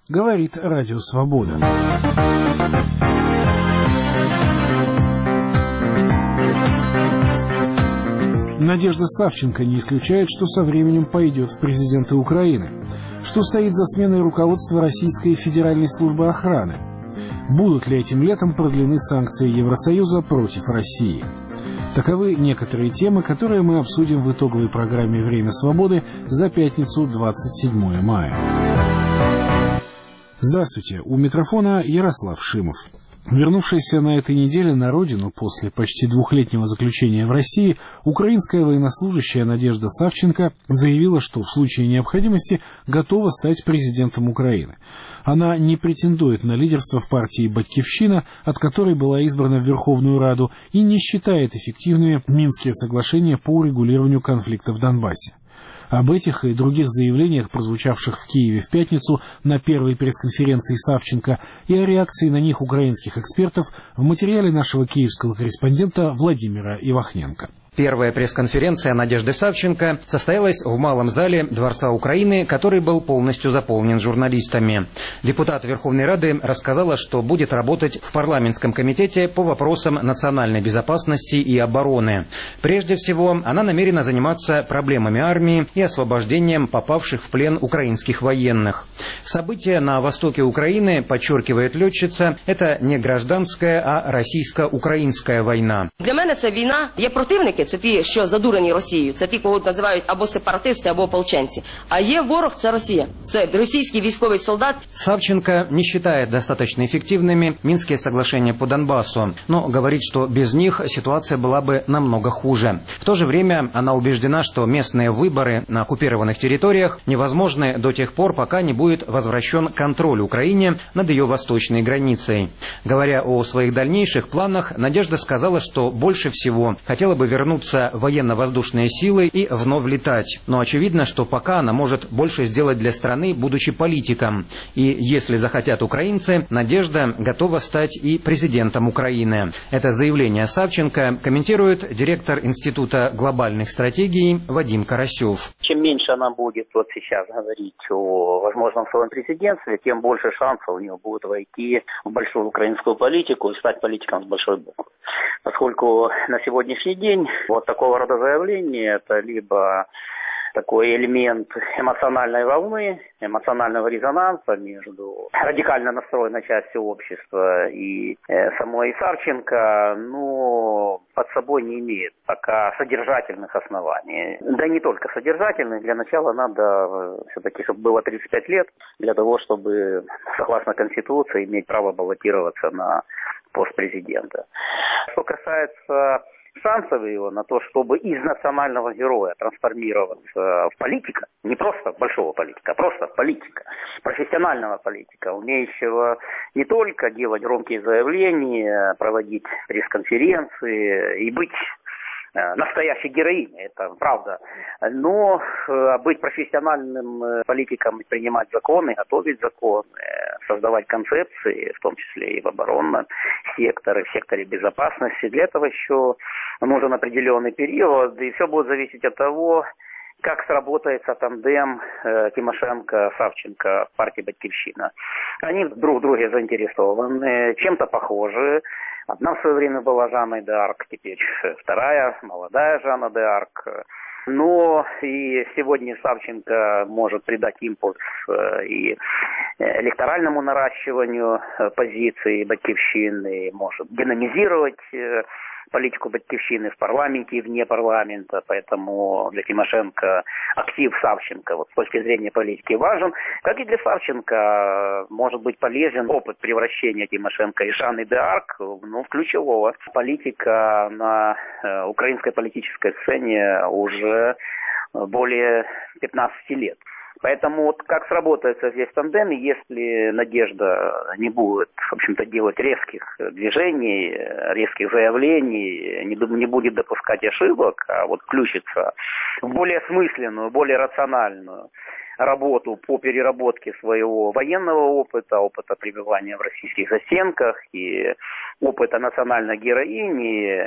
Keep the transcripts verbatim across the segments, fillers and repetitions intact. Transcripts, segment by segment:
говорит Радио Свобода. Надежда Савченко не исключает, что со временем пойдет в президенты Украины. Что стоит за сменой руководства Российской Федеральной службы охраны? Будут ли этим летом продлены санкции Евросоюза против России? Таковы некоторые темы, которые мы обсудим в итоговой программе «Время свободы» за пятницу, двадцать седьмое мая. Здравствуйте, у микрофона Ярослав Шимов. Вернувшаяся на этой неделе на родину после почти двухлетнего заключения в России, украинская военнослужащая Надежда Савченко заявила, что в случае необходимости готова стать президентом Украины. Она не претендует на лидерство в партии «Батькивщина», от которой была избрана в Верховную Раду, и не считает эффективными Минские соглашения по урегулированию конфликта в Донбассе. Об этих и других заявлениях, прозвучавших в Киеве в пятницу на первой пресс-конференции Савченко, и о реакции на них украинских экспертов в материале нашего киевского корреспондента Владимира Ивахненко. Первая пресс-конференция Надежды Савченко состоялась в Малом зале Дворца Украины, который был полностью заполнен журналистами. Депутат Верховной Рады рассказала, что будет работать в парламентском комитете по вопросам национальной безопасности и обороны. Прежде всего, она намерена заниматься проблемами армии и освобождением попавших в плен украинских военных. События на востоке Украины, подчеркивает летчица, это не гражданская, а российско-украинская война. Для меня это война, є противники. Це ті, що задурені Росією, це ті, кого називають або сепаратисти, або ополченці. А є ворог, це Росія. Це російський військовий солдат. Савченко не считает достаточно эффективными Минские соглашения по Донбассу, но говорит, что без них ситуация была бы намного хуже. В то же время она убеждена, что местные выборы на оккупированных территориях невозможны до тех пор, пока не будет возвращен контроль Украине над ее восточной границей. Говоря о своих дальнейших планах, Надежда сказала, что больше всего хотела бы вернуться военно-воздушные силы и вновь летать. Но очевидно, что пока она может больше сделать для страны, будучи политиком. И если захотят украинцы, Надежда готова стать и президентом Украины. Это заявление Савченко комментирует директор Института глобальных стратегий Вадим Карасев. Чем меньше она будет вот сейчас говорить о возможном своем президентстве, тем больше шансов у нее будет войти в большую украинскую политику и стать политиком с большой буквы. Поскольку на сегодняшний день вот такого рода заявления это либо такой элемент эмоциональной волны, эмоционального резонанса между радикально настроенной частью общества и э, самой Савченко, но под собой не имеет пока содержательных оснований. Да и не только содержательных. Для начала надо все-таки, чтобы было тридцать пять лет, для того, чтобы, согласно Конституции, иметь право баллотироваться на пост президента. Что касается шансов его на то, чтобы из национального героя трансформироваться в политика, не просто большого политика, а просто политика, профессионального политика, умеющего не только делать громкие заявления, проводить пресс-конференции и быть настоящей героиней, это правда, но быть профессиональным политиком, принимать законы, готовить законы, создавать концепции, в том числе и в оборонном секторе, в секторе безопасности, для этого еще нужен определенный период, и все будет зависеть от того, как сработается тандем э, Тимошенко-Савченко в партии «Батькивщина». Они друг в друге заинтересованы, чем-то похожи. Одна в свое время была Жанной д'Арк, теперь вторая, молодая Жанна д'Арк. Но и сегодня Савченко может придать импульс э, и электоральному наращиванию э, позиций «Батькивщины», может динамизировать э, политику «Батькивщины» в парламенте и вне парламента, поэтому для Тимошенко актив Савченко вот, с точки зрения политики важен, как и для Савченко может быть полезен опыт превращения Тимошенко и Жанны д'Арк ну, в ключевого политика на э, украинской политической сцене уже более пятнадцати лет. Поэтому вот как сработается здесь тандем, если Надежда не будет, в общем-то, делать резких движений, резких заявлений, не, не будет допускать ошибок, а вот включится в более смысленную, более рациональную работу по переработке своего военного опыта, опыта пребывания в российских застенках и опыта национальной героини,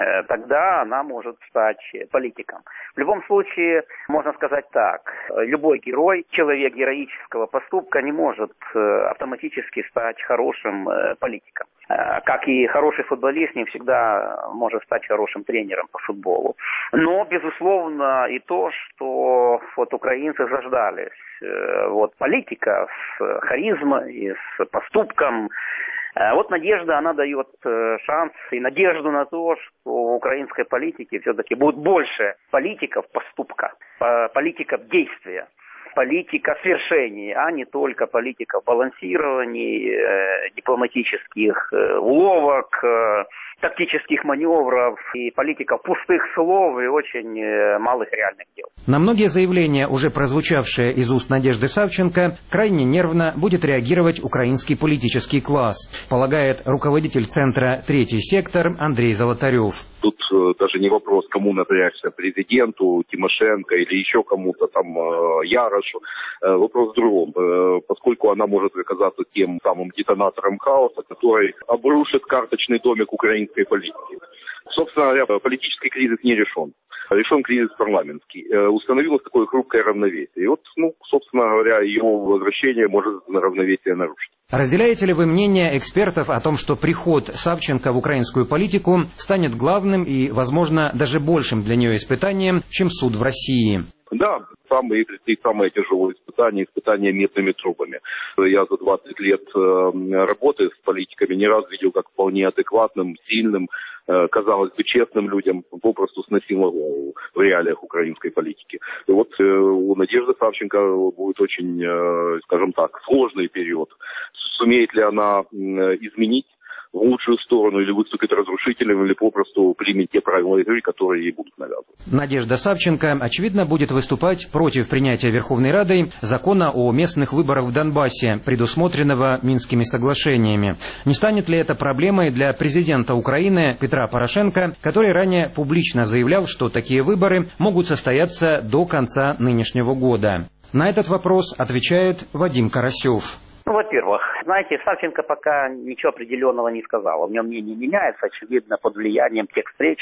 тогда она может стать политиком. В любом случае, можно сказать так, любой герой, человек героического поступка не может автоматически стать хорошим политиком. Как и хороший футболист не всегда может стать хорошим тренером по футболу. Но, безусловно, и то, что вот украинцы заждались вот политика с харизмой, с поступком. Вот Надежда, она дает шанс и надежду на то, что в украинской политике все-таки будет больше политиков поступка, политиков действия, политика свершений, а не только политика балансирований, э, дипломатических э, уловок, э, тактических маневров и политика пустых слов и очень э, малых реальных дел. На многие заявления, уже прозвучавшие из уст Надежды Савченко, крайне нервно будет реагировать украинский политический класс, полагает руководитель центра «Третий сектор» Андрей Золотарев. Тут э, даже не вопрос, кому напрячься, президенту, Тимошенко или еще кому-то там, э, Ярошу. Э, вопрос в другом. Э, поскольку она может оказаться тем самым детонатором хаоса, который обрушит карточный домик украинской политики. Собственно говоря, политический кризис не решен. Решен кризис парламентский. Э, установилось такое хрупкое равновесие. И вот, ну, собственно говоря, ее возвращение может на равновесие нарушить. Разделяете ли вы мнение экспертов о том, что приход Савченко в украинскую политику станет главным и, возможно, даже большим для нее испытанием, чем суд в России? Да, самое, самое тяжелое испытание, испытание медными трубами. Я за двадцать лет работы с политиками не раз видел, как вполне адекватным, сильным, казалось бы, честным людям попросту сносило голову в реалиях украинской политики. И вот у Надежды Савченко будет очень, скажем так, сложный период. Сумеет ли она изменить в лучшую сторону или выступит разрушителем, или попросту примет те правила игры, которые ей будут навязаны. Надежда Савченко, очевидно, будет выступать против принятия Верховной Радой закона о местных выборах в Донбассе, предусмотренного Минскими соглашениями. Не станет ли это проблемой для президента Украины Петра Порошенко, который ранее публично заявлял, что такие выборы могут состояться до конца нынешнего года? На этот вопрос отвечает Вадим Карасев. Ну, во-первых, знаете, Савченко пока ничего определенного не сказала. У нее мнение меняется, очевидно, под влиянием тех встреч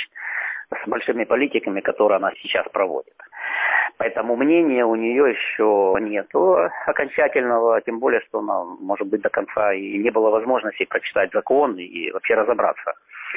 с большими политиками, которые она сейчас проводит. Поэтому мнения у нее еще нет окончательного, тем более, что она, может быть, до конца и не было возможности прочитать закон и вообще разобраться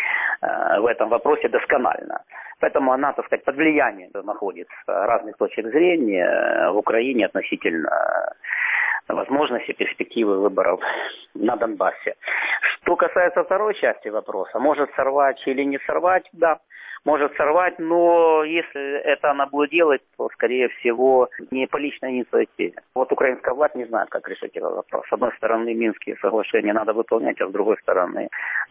в этом вопросе досконально. Поэтому она, так сказать, под влиянием находится разных точек зрения в Украине относительно возможности, перспективы выборов на Донбассе. Что касается второй части вопроса, может сорвать или не сорвать, да, может сорвать, но если это она будет делать, то, скорее всего, не по личной инициативе. Вот украинская власть не знает, как решить этот вопрос. С одной стороны, Минские соглашения надо выполнять, а с другой стороны,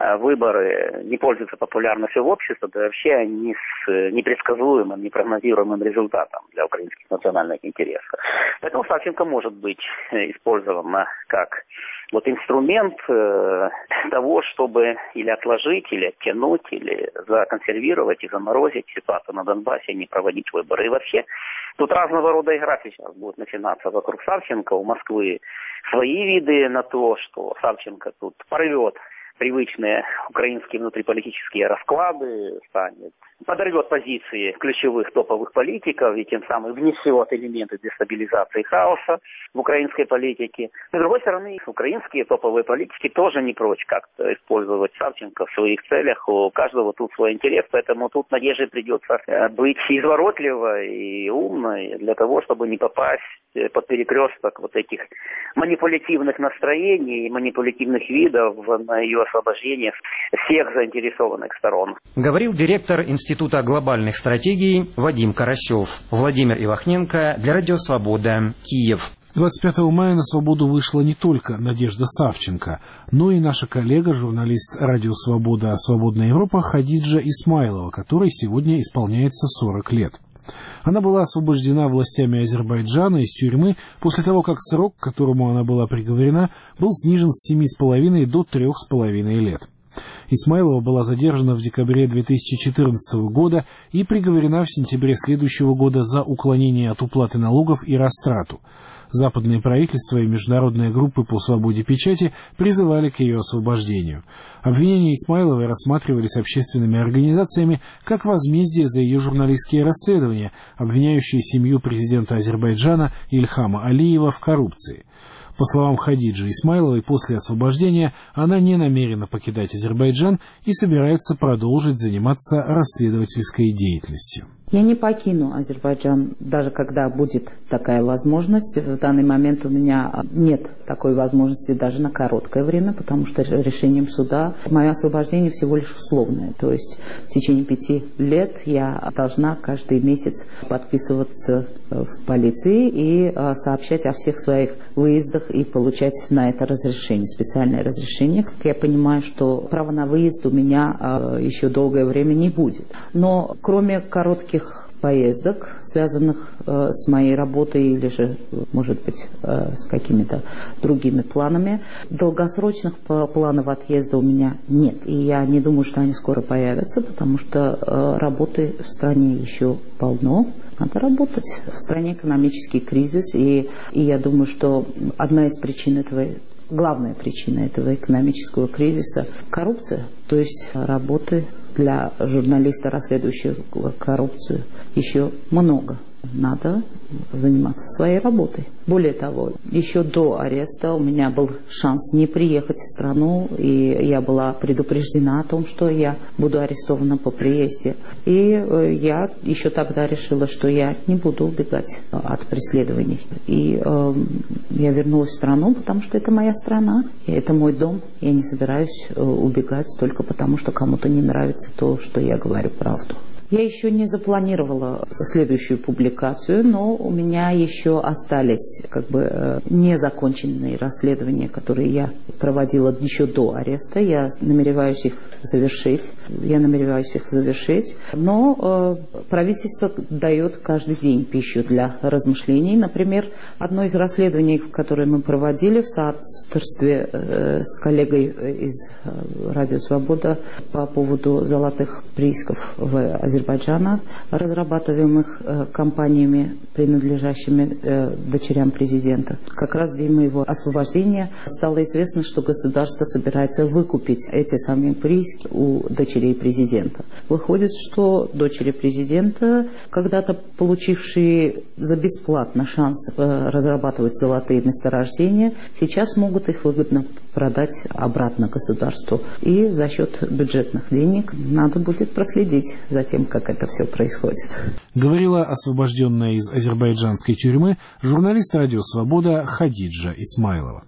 выборы не пользуются популярностью в обществе, да вообще они с непредсказуемым, непрогнозируемым результатом для украинских национальных интересов. Поэтому Савченко может быть использована как вот инструмент э, того, чтобы или отложить, или оттянуть, или законсервировать и заморозить ситуацию на Донбассе и не проводить выборы. И вообще, тут разного рода игра сейчас будет начинаться вокруг Савченко. У Москвы свои виды на то, что Савченко тут порвет привычные украинские внутриполитические расклады, станет, подорвет позиции ключевых топовых политиков и тем самым внесет элементы дестабилизации хаоса в украинской политике. С другой стороны, украинские топовые политики тоже не прочь как-то использовать Савченко в своих целях. У каждого тут свой интерес, поэтому тут Надежде придется быть изворотливой и умной для того, чтобы не попасть под перекресток вот этих манипулятивных настроений и манипулятивных видов на ее освобождение всех заинтересованных сторон. Говорил директор Института глобальных стратегий Вадим Карасев. Владимир Ивахненко для Радио Свобода, Киев. двадцать пятого мая на свободу вышла не только Надежда Савченко, но и наша коллега, журналист Радио Свобода «Свободная Европа» Хадиджа Исмайлова, которой сегодня исполняется сорок лет. Она была освобождена властями Азербайджана из тюрьмы после того, как срок, к которому она была приговорена, был снижен с семи с половиной до трех с половиной лет. Исмайлова была задержана в декабре две тысячи четырнадцатого года и приговорена в сентябре следующего года за уклонение от уплаты налогов и растрату. Западные правительства и международные группы по свободе печати призывали к ее освобождению. Обвинения Исмайловой рассматривались общественными организациями как возмездие за ее журналистские расследования, обвиняющие семью президента Азербайджана Ильхама Алиева в коррупции. По словам Хадиджи Исмайловой, после освобождения она не намерена покидать Азербайджан и собирается продолжить заниматься расследовательской деятельностью. Я не покину Азербайджан, даже когда будет такая возможность. В данный момент у меня нет такой возможности даже на короткое время, потому что решением суда мое освобождение всего лишь условное. То есть в течение пяти лет я должна каждый месяц подписываться в полиции и сообщать о всех своих выездах и получать на это разрешение, специальное разрешение. Как я понимаю, что права на выезд у меня еще долгое время не будет. Но кроме коротких поездок, связанных э, с моей работой или же, может быть, э, с какими-то другими планами. Долгосрочных планов отъезда у меня нет. И я не думаю, что они скоро появятся, потому что э, работы в стране еще полно. Надо работать. В стране экономический кризис, и, и я думаю, что одна из причин этого, главная причина этого экономического кризиса – коррупция, то есть работы для журналиста, расследующего коррупцию, еще много. Надо заниматься своей работой. Более того, еще до ареста у меня был шанс не приехать в страну, и я была предупреждена о том, что я буду арестована по приезде. И я еще тогда решила, что я не буду убегать от преследований. И э, я вернулась в страну, потому что это моя страна, и это мой дом. Я не собираюсь убегать только потому, что кому-то не нравится то, что я говорю правду. Я еще не запланировала следующую публикацию, но у меня еще остались как бы незаконченные расследования, которые я проводила еще до ареста. Я намереваюсь их завершить. Я намереваюсь их завершить. Но э, правительство дает каждый день пищу для размышлений. Например, одно из расследований, которое мы проводили в соавторстве э, с коллегой из э, Радио Свобода по поводу золотых приисков в Азербайджане, Азербайджана, разрабатываемых э, компаниями, принадлежащими э, дочерям президента. Как раз в день моего освобождения стало известно, что государство собирается выкупить эти самые прииски у дочерей президента. Выходит, что дочери президента, когда-то получившие за бесплатно шанс э, разрабатывать золотые месторождения, сейчас могут их выгодно продать обратно государству. И за счет бюджетных денег надо будет проследить за тем, как это все происходит. Говорила освобожденная из азербайджанской тюрьмы журналист «Радио Свобода» Хадиджа Исмайлова.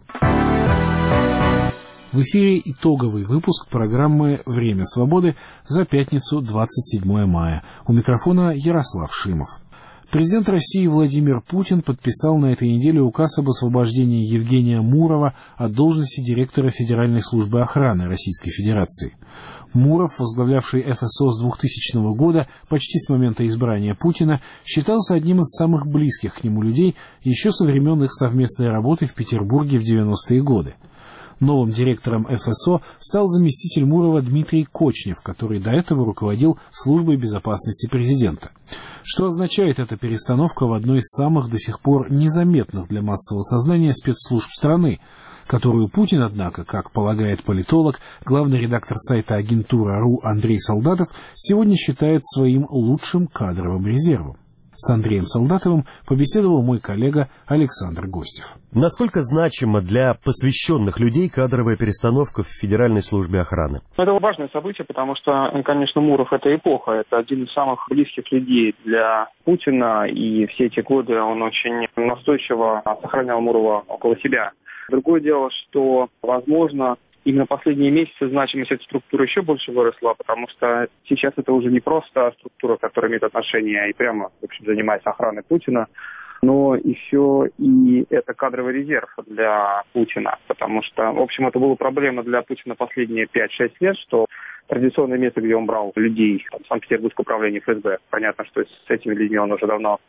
В эфире итоговый выпуск программы «Время свободы» за пятницу, двадцать седьмое мая. У микрофона Ярослав Шимов. Президент России Владимир Путин подписал на этой неделе указ об освобождении Евгения Мурова от должности директора Федеральной службы охраны Российской Федерации. Муров, возглавлявший эф эс о с двухтысячного года, почти с момента избрания Путина, считался одним из самых близких к нему людей еще со времен их совместной работы в Петербурге в девяностые годы. Новым директором эф эс о стал заместитель Мурова Дмитрий Кочнев, который до этого руководил службой безопасности президента. Что означает эта перестановка в одной из самых до сих пор незаметных для массового сознания спецслужб страны, которую Путин, однако, как полагает политолог, главный редактор сайта агентура.ру Андрей Солдатов, сегодня считает своим лучшим кадровым резервом? С Андреем Солдатовым побеседовал мой коллега Александр Гостев. Насколько значима для посвященных людей кадровая перестановка в Федеральной службе охраны? Это важное событие, потому что, конечно, Муров — это эпоха. Это один из самых близких людей для Путина, и все эти годы он очень настойчиво сохранял Мурова около себя. Другое дело, что, возможно, именно последние месяцы значимость этой структуры еще больше выросла, потому что сейчас это уже не просто структура, которая имеет отношение и прямо, в общем, занимается охраной Путина, но еще и это кадровый резерв для Путина, потому что, в общем, это была проблема для Путина последние пять-шесть лет, что традиционное место, где он брал людей, Санкт-Петербургское управление эф эс бэ, понятно, что с этими людьми он уже давно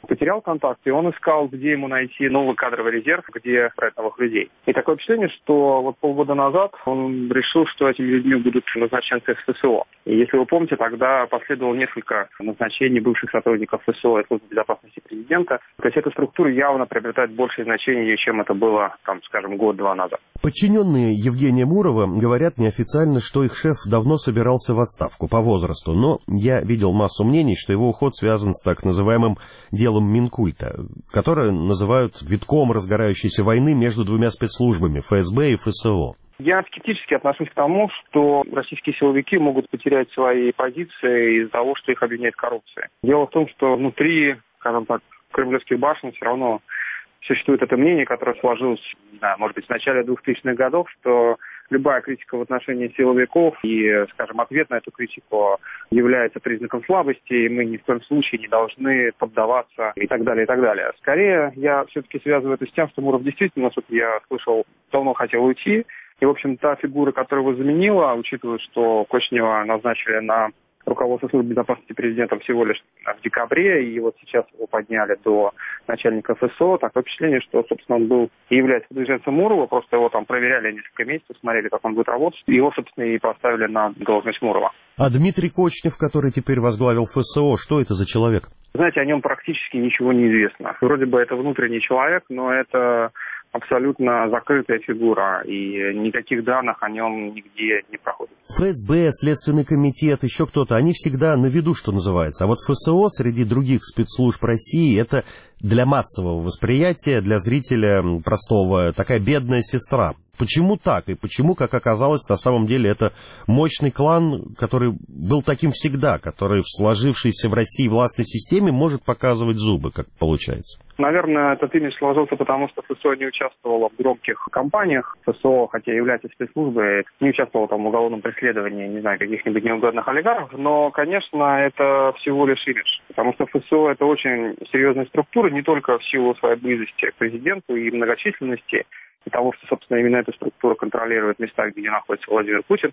потерял контакт, и он искал, где ему найти новый кадровый резерв, где брать новых людей. И такое впечатление, что вот полгода назад он решил, что этими людьми будут назначенцы из ФСО. И если вы помните, тогда последовало несколько назначений бывших сотрудников ФСО и службы безопасности президента. То есть эта структура явно приобретает большее значение, чем это было, там, скажем, год-два назад. Подчиненные Евгения Мурова говорят неофициально, что их шеф давно собирался в отставку по возрасту, но я видел массу мнений, что его уход связан с так называемым делом Минкульта, которое называют витком разгорающейся войны между двумя спецслужбами – ФСБ и ФСО. Я скептически отношусь к тому, что российские силовики могут потерять свои позиции из-за того, что их обвиняют в коррупции. Дело в том, что внутри, скажем так, кремлевских башен все равно существует это мнение, которое сложилось, не знаю, может быть, в начале двухтысячных годов, что любая критика в отношении силовиков и, скажем, ответ на эту критику является признаком слабости, и мы ни в коем случае не должны поддаваться и так далее, и так далее. Скорее, я все-таки связываю это с тем, что Муров действительно, что я слышал, давно хотел уйти. И, в общем, та фигура, которая его заменила, учитывая, что Кочнева назначили на руководство службы безопасности президента всего лишь в декабре, и вот сейчас его подняли до начальника ФСО, такое впечатление, что, собственно, он был и является выдвиженцем Мурова, просто его там проверяли несколько месяцев, смотрели, как он будет работать, и его, собственно, и поставили на должность Мурова. А Дмитрий Кочнев, который теперь возглавил ФСО, что это за человек? Знаете, о нем практически ничего не известно. Вроде бы это внутренний человек, но это абсолютно закрытая фигура, и никаких данных о нем нигде не проходит. ФСБ, Следственный комитет, еще кто-то, они всегда на виду, что называется. А вот ФСО среди других спецслужб России — это для массового восприятия, для зрителя простого, такая бедная сестра. Почему так? И почему, как оказалось, на самом деле это мощный клан, который был таким всегда, который в сложившейся в России властной системе может показывать зубы, как получается? Наверное, этот имидж сложился потому, что ФСО не участвовала в громких кампаниях. ФСО, хотя и является спецслужбой, не участвовала там в уголовном преследовании, не знаю, каких-нибудь неугодных олигархов. Но, конечно, это всего лишь имидж. Потому что ФСО — это очень серьезная структура, не только в силу своей близости к президенту и многочисленности, и того, что, собственно, именно эта структура контролирует места, где находится Владимир Путин,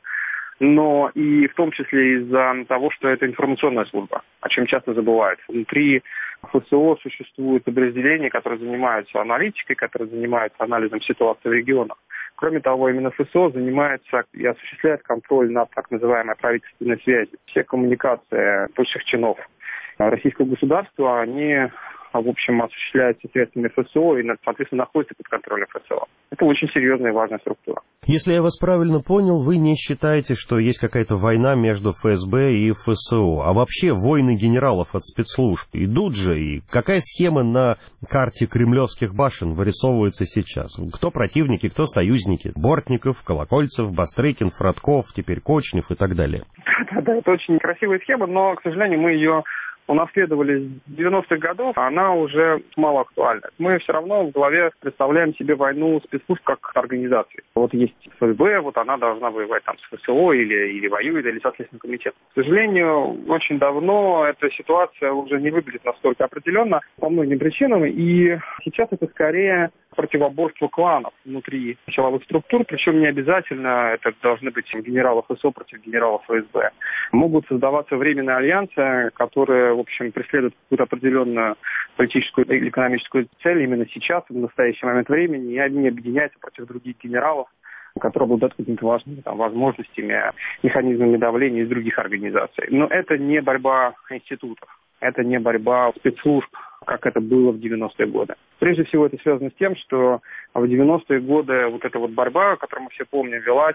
но и в том числе из-за того, что это информационная служба, о чем часто забывают. Внутри ФСО существуют подразделения, которые занимаются аналитикой, которые занимаются анализом ситуации в регионах. Кроме того, именно ФСО занимается и осуществляет контроль над так называемой правительственной связью. Все коммуникации высших чинов российского государства, они, в общем, осуществляются средствами ФСО и, соответственно, находятся под контролем ФСО. Это очень серьезная и важная структура. Если я вас правильно понял, вы не считаете, что есть какая-то война между ФСБ и ФСО, а вообще войны генералов от спецслужб идут же, и какая схема на карте кремлевских башен вырисовывается сейчас? Кто противники, кто союзники? Бортников, Колокольцев, Бастрыкин, Фродков, теперь Кочнев и так далее. Да-да, это очень красивая схема, но, к сожалению, мы ее унаследовали с девяностых годов, она уже мало актуальна. Мы все равно в голове представляем себе войну спецслужб как организации. Вот есть ФСБ, вот она должна воевать там с ФСО или, или воюет, или со Следственным комитетом. К сожалению, очень давно эта ситуация уже не выглядит настолько определенно по многим причинам, и сейчас это скорее противоборство кланов внутри силовых структур, причем не обязательно это должны быть генералы ФСО против генералов ФСБ. Могут создаваться временные альянсы, которые, в общем, преследуют какую-то определенную политическую или экономическую цель именно сейчас, в настоящий момент времени, и они объединяются против других генералов, которые обладают какими-то важными там, возможностями, механизмами давления из других организаций. Но это не борьба институтов, это не борьба спецслужб, как это было в девяностые годы. Прежде всего, это связано с тем, что в девяностые годы вот эта вот борьба, которую мы все помним, велась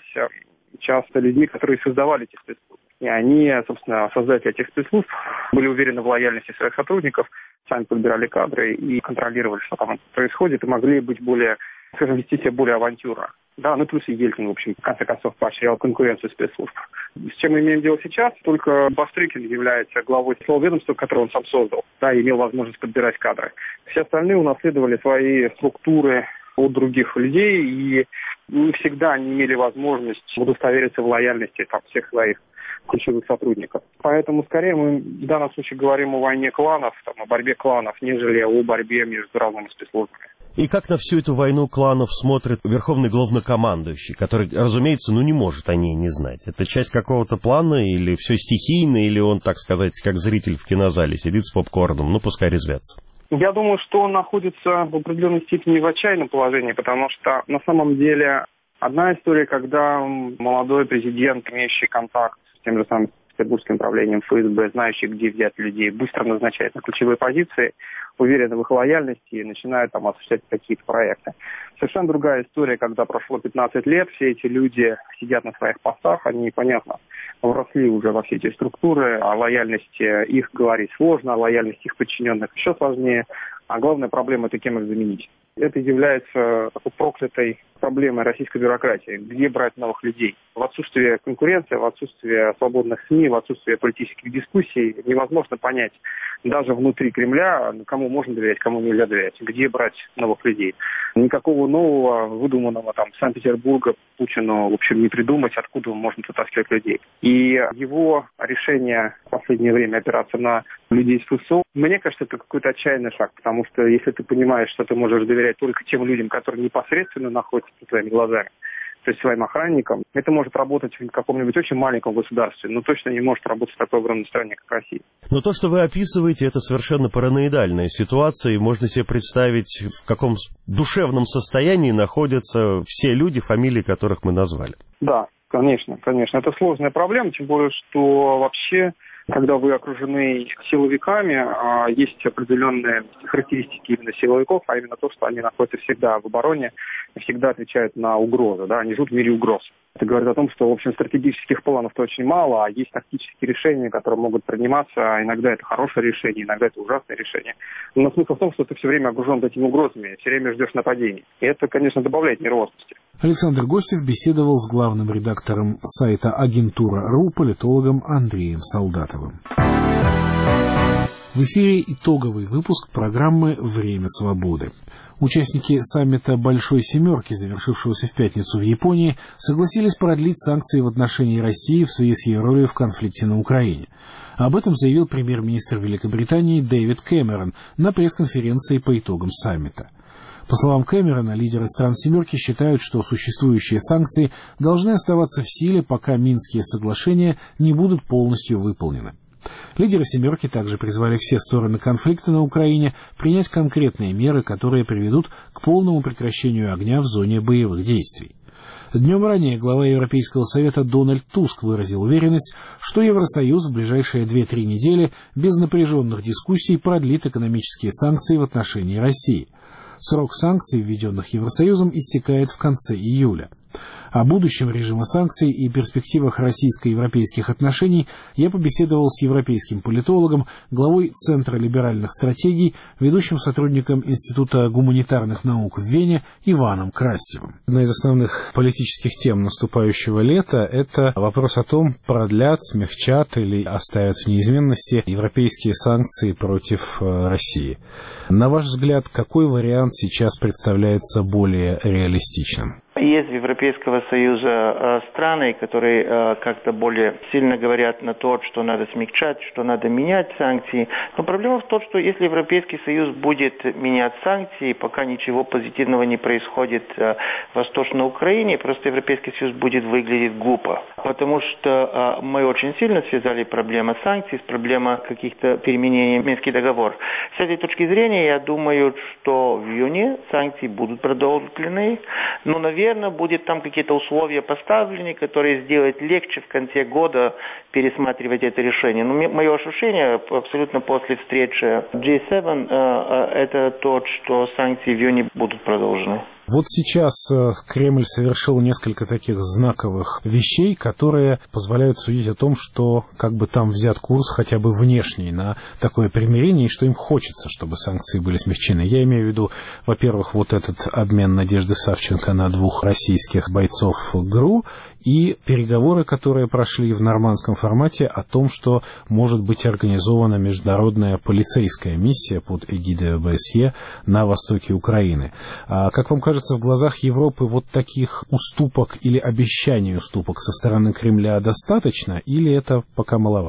часто людьми, которые создавали эти спецслужбы. И они, собственно, создатели этих спецслужб, были уверены в лояльности своих сотрудников, сами подбирали кадры и контролировали, что там происходит, и могли быть более, скажем, вести себя более авантюрно. Да, ну плюс и Ельцин, в общем, в конце концов, поощрял конкуренцию спецслужб. С чем мы имеем дело сейчас? Только Бастрыкин является главой силового ведомства, которое он сам создал, да, и имел возможность подбирать кадры. Все остальные унаследовали свои структуры от других людей, и не всегда они имели возможность удостовериться в лояльности там, всех своих ключевых сотрудников. Поэтому, скорее, мы в данном случае говорим о войне кланов, там, о борьбе кланов, нежели о борьбе между разными спецслужбами. И как на всю эту войну кланов смотрит верховный главнокомандующий, который, разумеется, ну не может о ней не знать? Это часть какого-то плана или все стихийно, или он, так сказать, как зритель в кинозале сидит с попкорном, ну пускай резвятся? Я думаю, что он находится в определенной степени в отчаянном положении, потому что на самом деле одна история, когда молодой президент, имеющий контакт с тем же самым петербургским управлением эф эс бэ, знающий, где взять людей, быстро назначает на ключевые позиции, уверен в их лояльности и начинает там осуществлять какие-то проекты. Совершенно другая история, когда прошло пятнадцать лет, все эти люди сидят на своих постах, они, понятно, вросли уже во все эти структуры, о лояльности их говорить сложно, о лояльности их подчиненных еще сложнее, а главная проблема – это кем их заменить. Это является такой проклятой проблемой российской бюрократии. Где брать новых людей? В отсутствие конкуренции, в отсутствие свободных СМИ, в отсутствие политических дискуссий невозможно понять даже внутри Кремля, кому можно доверять, кому нельзя доверять, где брать новых людей. Никакого нового, выдуманного там Санкт-Петербурга Путину, в общем, не придумать, откуда можно туда таскать людей. И его решение в последнее время опираться на людей с эф эс о, мне кажется, это какой-то отчаянный шаг, потому что если ты понимаешь, что ты можешь доверять только тем людям, которые непосредственно находятся перед твоими глазами, то есть своим охранникам, это может работать в каком-нибудь очень маленьком государстве, но точно не может работать в такой огромной стране, как Россия. Но то, что вы описываете, это совершенно параноидальная ситуация, и можно себе представить, в каком душевном состоянии находятся все люди, фамилии которых мы назвали. Да, конечно, конечно. Это сложная проблема, тем более, что вообще, когда вы окружены силовиками, есть определенные характеристики именно силовиков, а именно то, что они находятся всегда в обороне, всегда отвечают на угрозы, да, они живут в мире угроз. Это говорит о том, что, в общем, стратегических планов-то очень мало, а есть тактические решения, которые могут приниматься. Иногда это хорошее решение, иногда это ужасное решение. Но смысл в том, что ты все время окружен этими угрозами, все время ждешь нападений. И это, конечно, добавляет нервозности. Александр Гостев беседовал с главным редактором сайта Агентура точка ру, политологом Андреем Солдатовым. В эфире итоговый выпуск программы «Время свободы». Участники саммита «Большой семерки», завершившегося в пятницу в Японии, согласились продлить санкции в отношении России в связи с ее ролью в конфликте на Украине. Об этом заявил премьер-министр Великобритании Дэвид Кэмерон на пресс-конференции по итогам саммита. По словам Кэмерона, лидеры стран «семерки» считают, что существующие санкции должны оставаться в силе, пока Минские соглашения не будут полностью выполнены. Лидеры «семерки» также призвали все стороны конфликта на Украине принять конкретные меры, которые приведут к полному прекращению огня в зоне боевых действий. Днем ранее глава Европейского совета Дональд Туск выразил уверенность, что Евросоюз в ближайшие две-три недели без напряженных дискуссий продлит экономические санкции в отношении России. Срок санкций, введенных Евросоюзом, истекает в конце июля. О будущем режима санкций и перспективах российско-европейских отношений я побеседовал с европейским политологом, главой Центра либеральных стратегий, ведущим сотрудником Института гуманитарных наук в Вене Иваном Крастевым. Одна из основных политических тем наступающего лета – это вопрос о том, продлят, смягчат или оставят в неизменности европейские санкции против России. На ваш взгляд, какой вариант сейчас представляется более реалистичным? Есть у Европейского Союза страны, которые как-то более сильно говорят на то, что надо смягчать, что надо менять санкции. Но проблема в том, что если Европейский Союз будет менять санкции, пока ничего позитивного не происходит в Восточной Украине, просто Европейский Союз будет выглядеть глупо. Потому что мы очень сильно связали проблему санкций с проблемой каких-то переменений в Минский договор. С этой точки зрения, я думаю, что в июне санкции будут продолжены, но, наверное, Наверное, будет там какие-то условия поставлены, которые сделают легче в конце года пересматривать это решение. Но мое ощущение абсолютно после встречи джи семь это то, что санкции в июне будут продолжены. Вот сейчас Кремль совершил несколько таких знаковых вещей, которые позволяют судить о том, что как бы там взят курс хотя бы внешний на такое примирение, и что им хочется, чтобы санкции были смягчены. Я имею в виду, во-первых, вот этот обмен Надежды Савченко на двух российских бойцов ГРУ и переговоры, которые прошли в нормандском формате о том, что может быть организована международная полицейская миссия под эгидой о бэ эс е на востоке Украины. А как вам кажется, в глазах Европы вот таких уступок или обещаний уступок со стороны Кремля достаточно, или это пока маловато?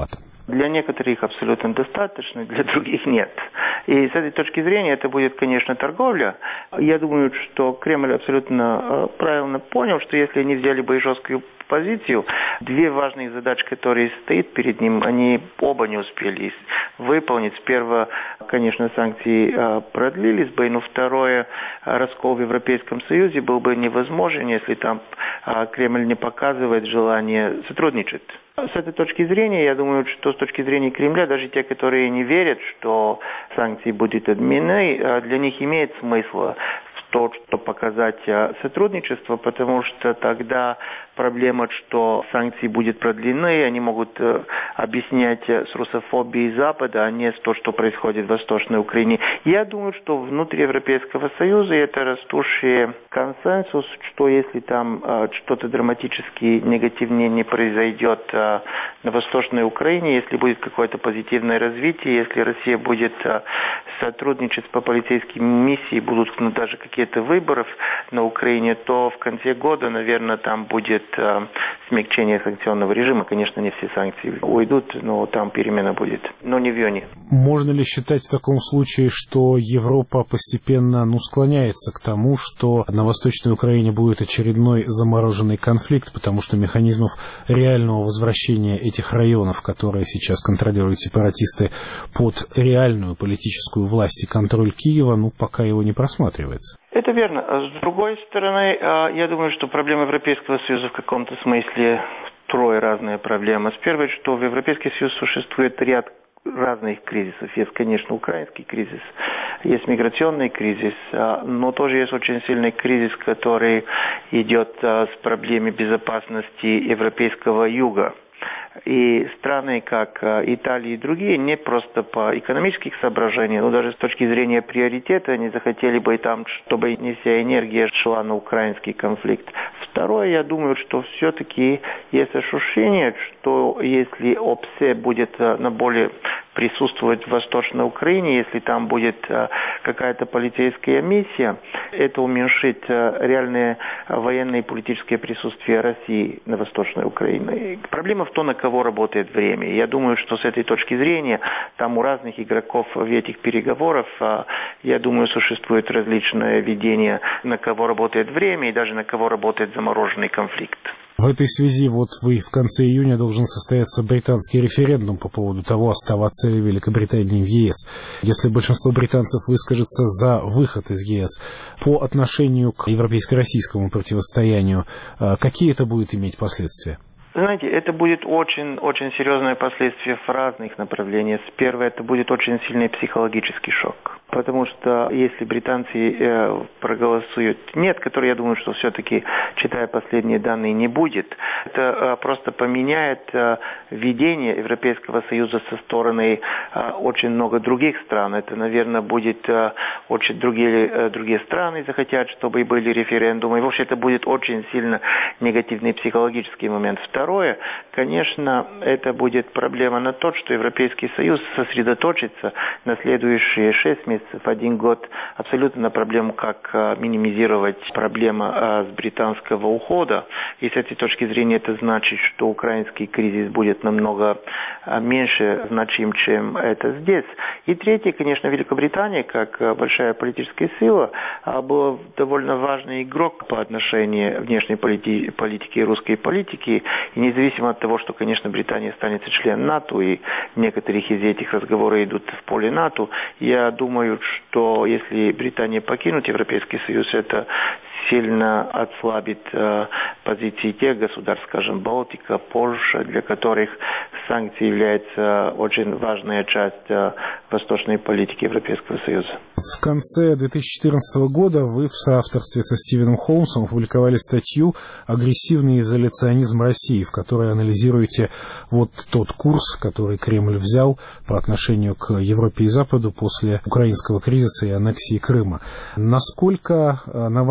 Для некоторых абсолютно достаточно, для других нет. И с этой точки зрения это будет, конечно, торговля. Я думаю, что Кремль абсолютно правильно понял, что если они взяли бы жесткую позицию, две важные задачи, которые стоят перед ним, они оба не успели выполнить. Первое, конечно, санкции продлились бы, но второе, раскол в Европейском Союзе был бы невозможен, если там Кремль не показывает желание сотрудничать. С этой точки зрения, я думаю, что с точки зрения Кремля, даже те, которые не верят, что санкции будут отменены, для них имеет смысл то, что показать сотрудничество, потому что тогда проблема, что санкции будут продлены, они могут объяснять с русофобией Запада, а не с то, что происходит в Восточной Украине. Я думаю, что внутри Европейского Союза это растущий консенсус, что если там что-то драматически негативнее не произойдет на Восточной Украине, если будет какое-то позитивное развитие, если Россия будет сотрудничать по полицейским миссиям, будут ну, даже какие-то выборы на Украине, то в конце года, наверное, там будет э, смягчение санкционного режима. Конечно, не все санкции уйдут, но там перемена будет, но не в июне. Можно ли считать в таком случае, что Европа постепенно ну, склоняется к тому, что на Восточной Украине будет очередной замороженный конфликт, потому что механизмов реального возвращения этих районов, которые сейчас контролируют сепаратисты, под реальную политическую власть и контроль Киева, ну, пока его не просматривается? Это верно. С другой стороны, я думаю, что проблема Европейского Союза в каком-то смысле трое разные проблемы. С первой, что в Европейский Союз существует ряд разных кризисов. Есть, конечно, украинский кризис, есть миграционный кризис, но тоже есть очень сильный кризис, который идет с проблемой безопасности европейского юга. И страны, как Италия и другие, не просто по экономических соображениям, но даже с точки зрения приоритета, они захотели бы там, чтобы не вся энергия шла на украинский конфликт. Второе, я думаю, что все-таки есть ощущение, что если ОБСЕ будет на более присутствовать в Восточной Украине, если там будет какая-то полицейская миссия, это уменьшит реальное военное и политическое присутствие России на Восточной Украине. Проблема в том, на кого работает время. Я думаю, что с этой точки зрения, там у разных игроков в этих переговорах, я думаю, существует различное видение, на кого работает время и даже на кого работает замороженный конфликт. В этой связи вот вы в конце июня должен состояться британский референдум по поводу того, оставаться ли Великобритании в ЕС. Если большинство британцев выскажется за выход из ЕС по отношению к европейско-российскому противостоянию, какие это будет иметь последствия? Знаете, это будет очень-очень серьезное последствие в разных направлениях. Первое, это будет очень сильный психологический шок. Потому что если британцы э, проголосуют нет, который, я думаю, что все-таки, читая последние данные, не будет, это э, просто поменяет э, видение Европейского Союза со стороны э, очень много других стран. Это, наверное, будет э, очень другие, э, другие страны захотят, чтобы были референдумы. И вообще это будет очень сильно негативный психологический момент. Второе, конечно, это будет проблема на то, что Европейский Союз сосредоточится на следующие шесть месяцев, один год абсолютно на проблему, как минимизировать проблему с британского ухода. И с этой точки зрения это значит, что украинский кризис будет намного меньше значим, чем это здесь. И третье, конечно, Великобритания, как большая политическая сила, была довольно важный игрок по отношению внешней полити- политики и русской политики. И независимо от того, что, конечно, Британия станет членом НАТО, и некоторых из этих разговоров идут в поле НАТО, я думаю, что если Британия покинет Европейский Союз, это сильно отслабит э, позиции тех государств, скажем, Балтика, Польша, для которых санкции являются очень важная часть э, восточной политики Европейского Союза. В конце две тысячи четырнадцатого года вы в соавторстве со Стивеном Холмсом опубликовали статью «Агрессивный изоляционизм России», в которой анализируете вот тот курс, который Кремль взял по отношению к Европе и Западу после украинского кризиса и аннексии Крыма. Насколько, на ваш взгляд,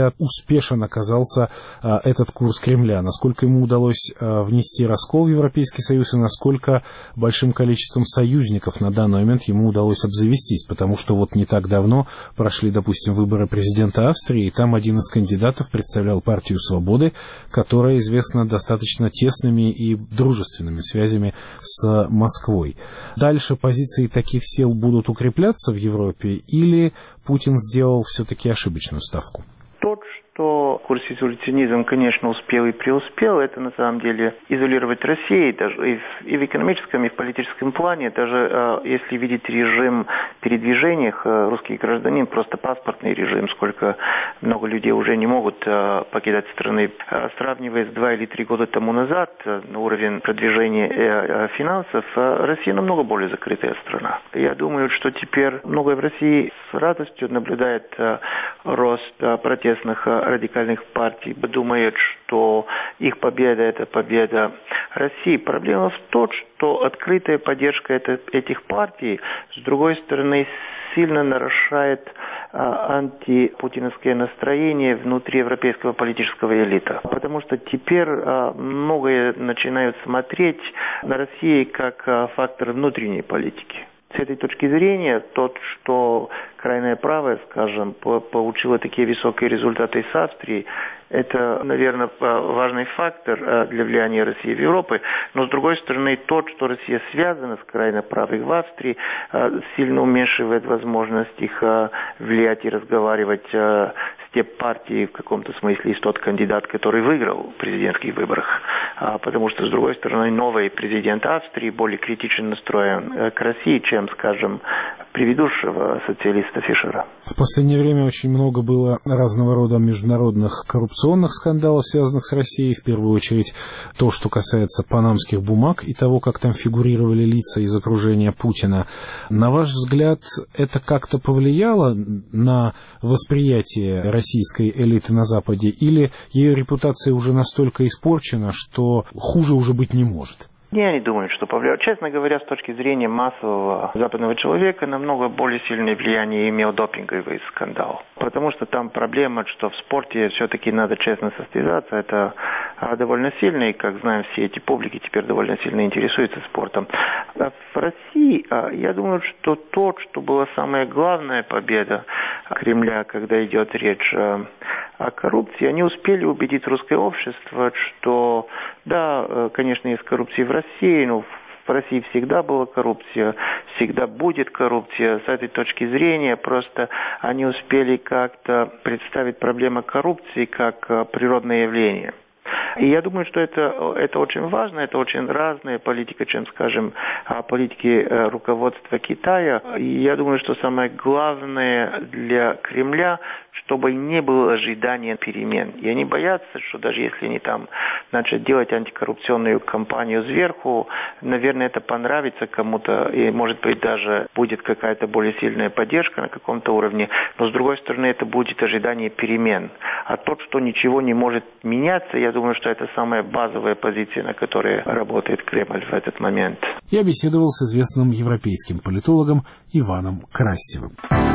взгляд, успешен оказался а, этот курс Кремля? Насколько ему удалось а, внести раскол в Европейский Союз и насколько большим количеством союзников на данный момент ему удалось обзавестись? Потому что вот не так давно прошли, допустим, выборы президента Австрии, и там один из кандидатов представлял партию «Свободы», которая известна достаточно тесными и дружественными связями с Москвой. Дальше позиции таких сил будут укрепляться в Европе или Путин сделал все-таки ошибочную ставку? Тот, что курс изоляционизм, конечно, успел и преуспел, это на самом деле изолировать Россию даже и в, и в экономическом, и в политическом плане. Даже э, если видеть режим передвижения, э, русский гражданин, просто паспортный режим, сколько много людей уже не могут э, покидать страны. Э, сравнивая с два или три года тому назад э, на уровень продвижения э, э, финансов, э, Россия намного более закрытая страна. Я думаю, что теперь многое в России с радостью наблюдает э, рост э, протестных э, радикальных партий, думают, что их победа – это победа России. Проблема в том, что открытая поддержка это, этих партий, с другой стороны, сильно нарушает а, антипутиновское настроение внутри европейского политического элита. Потому что теперь а, многое начинают смотреть на Россию как а, фактор внутренней политики. С этой точки зрения, тот, что крайнее правое, скажем, получило такие высокие результаты с Австрией, это, наверное, важный фактор для влияния России в Европе. Но, с другой стороны, тот, что Россия связана с крайне правой в Австрии, сильно уменьшивает возможность их влиять и разговаривать с те партии, в каком-то смысле, есть тот кандидат, который выиграл в президентских выборах. Потому что, с другой стороны, новый президент Австрии более критично настроен к России, чем, скажем, предыдущего социалиста Фишера. В последнее время очень много было разного рода международных коррупционных скандалов, связанных с Россией. В первую очередь то, что касается панамских бумаг и того, как там фигурировали лица из окружения Путина. На ваш взгляд, это как-то повлияло на восприятие российской элиты на Западе? Или ее репутация уже настолько испорчена, что хуже уже быть не может? Я не думаю, что повлиял. Честно говоря, с точки зрения массового западного человека, намного более сильное влияние имел допинговый скандал. Потому что там проблема, что в спорте все-таки надо честно состязаться. Это довольно сильно, и, как знаем, все эти публики теперь довольно сильно интересуются спортом. А в России, я думаю, что то, что была самая главная победа Кремля, когда идет речь о коррупции, они успели убедить русское общество, что, да, конечно, есть коррупция в России, но в России всегда была коррупция, всегда будет коррупция. С этой точки зрения просто они успели как-то представить проблему коррупции как природное явление. И я думаю, что это, это очень важно, это очень разная политика, чем, скажем, политики руководства Китая. И я думаю, что самое главное для Кремля, чтобы не было ожидания перемен. И они боятся, что даже если они там начнут делать антикоррупционную кампанию сверху, наверное, это понравится кому-то, и, может быть, даже будет какая-то более сильная поддержка на каком-то уровне, но, с другой стороны, это будет ожидание перемен. А то, что ничего не может меняться, я думаю, что это самая базовая позиция, на которой работает Кремль в этот момент. Я беседовал с известным европейским политологом Иваном Крастевым.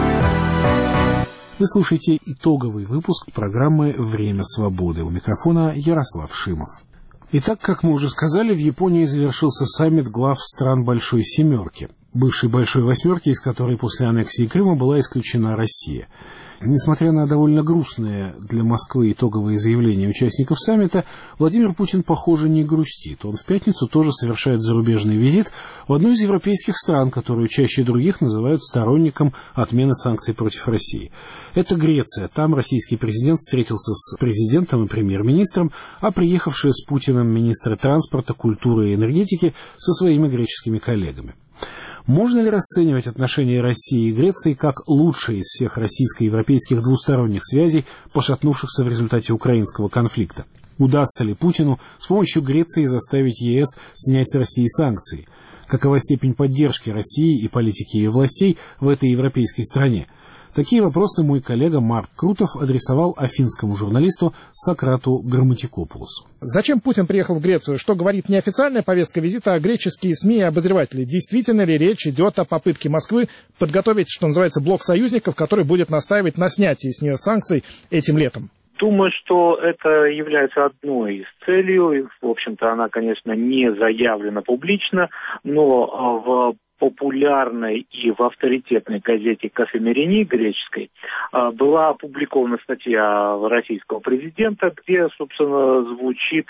Вы слушаете итоговый выпуск программы «Время свободы». У микрофона Ярослав Шимов. Итак, как мы уже сказали, в Японии завершился саммит глав стран Большой Семерки, бывшей Большой Восьмерки, из которой после аннексии Крыма была исключена Россия. Несмотря на довольно грустные для Москвы итоговые заявления участников саммита, Владимир Путин, похоже, не грустит. Он в пятницу тоже совершает зарубежный визит в одну из европейских стран, которую чаще других называют сторонником отмены санкций против России. Это Греция. Там российский президент встретился с президентом и премьер-министром, а приехавшие с Путиным министры транспорта, культуры и энергетики со своими греческими коллегами. Можно ли расценивать отношения России и Греции как лучшие из всех российско-европейских двусторонних связей, пошатнувшихся в результате украинского конфликта? Удастся ли Путину с помощью Греции заставить ЕС снять с России санкции? Какова степень поддержки России и политики ее властей в этой европейской стране? Такие вопросы мой коллега Марк Крутов адресовал афинскому журналисту Сократу Грамматикопулосу. Зачем Путин приехал в Грецию? Что говорит неофициальная повестка визита, а греческие СМИ и обозреватели? Действительно ли речь идет о попытке Москвы подготовить, что называется, блок союзников, который будет настаивать на снятии с нее санкций этим летом? Думаю, что это является одной из целей. В общем-то, она, конечно, не заявлена публично, но в популярной и в авторитетной газете «Кафемирини» греческой была опубликована статья российского президента, где, собственно, звучит